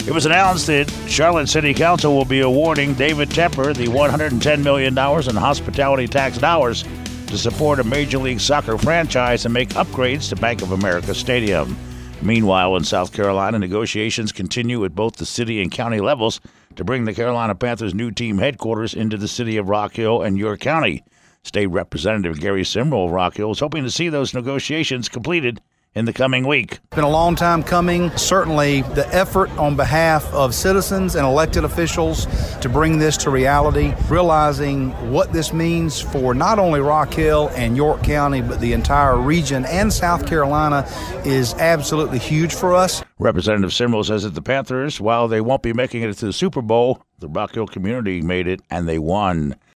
It was announced that Charlotte City Council will be awarding David Tepper the $110 million in hospitality tax dollars to support a Major League Soccer franchise and make upgrades to Bank of America Stadium. Meanwhile, in South Carolina, negotiations continue at both the city and county levels to bring the Carolina Panthers' new team headquarters into the city of Rock Hill and York County. State Representative Gary Simrell of Rock Hill is hoping to see those negotiations completed in the coming week. It's been a long time coming. Certainly the effort on behalf of citizens and elected officials to bring this to reality, realizing what this means for not only Rock Hill and York County, but the entire region and South Carolina is absolutely huge for us. Representative Simrell says that the Panthers, while they won't be making it to the Super Bowl, the Rock Hill community made it and they won.